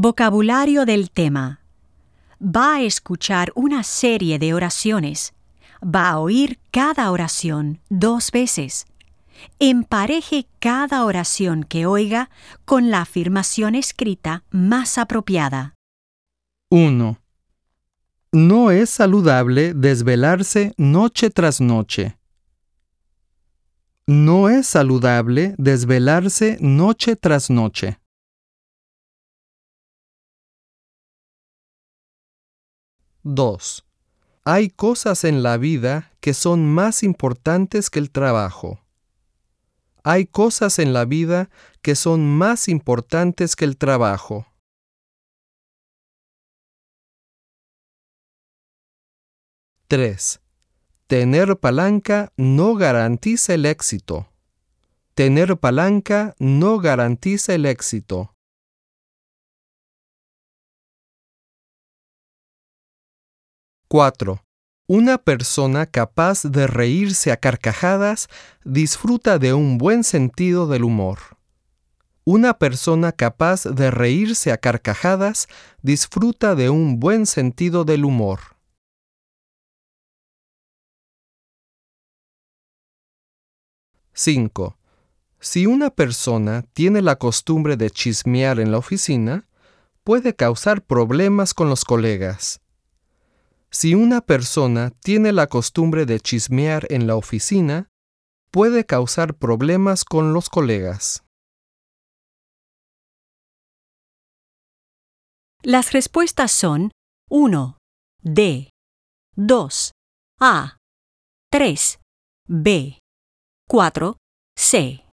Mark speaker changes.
Speaker 1: Vocabulario del tema. Va a escuchar una serie de oraciones. Va a oír cada oración 2 veces. Empareje cada oración que oiga con la afirmación escrita más apropiada.
Speaker 2: 1. No es saludable desvelarse noche tras noche. No es saludable desvelarse noche tras noche. 2. Hay cosas en la vida que son más importantes que el trabajo. Hay cosas en la vida que son más importantes que el trabajo. 3. Tener palanca no garantiza el éxito. Tener palanca no garantiza el éxito. 4. Una persona capaz de reírse a carcajadas disfruta de un buen sentido del humor. Una persona capaz de reírse a carcajadas disfruta de un buen sentido del humor. 5. Si una persona tiene la costumbre de chismear en la oficina, puede causar problemas con los colegas. Si una persona tiene la costumbre de chismear en la oficina, puede causar problemas con los colegas.
Speaker 1: Las respuestas son 1. D. 2. A. 3. B. 4. C.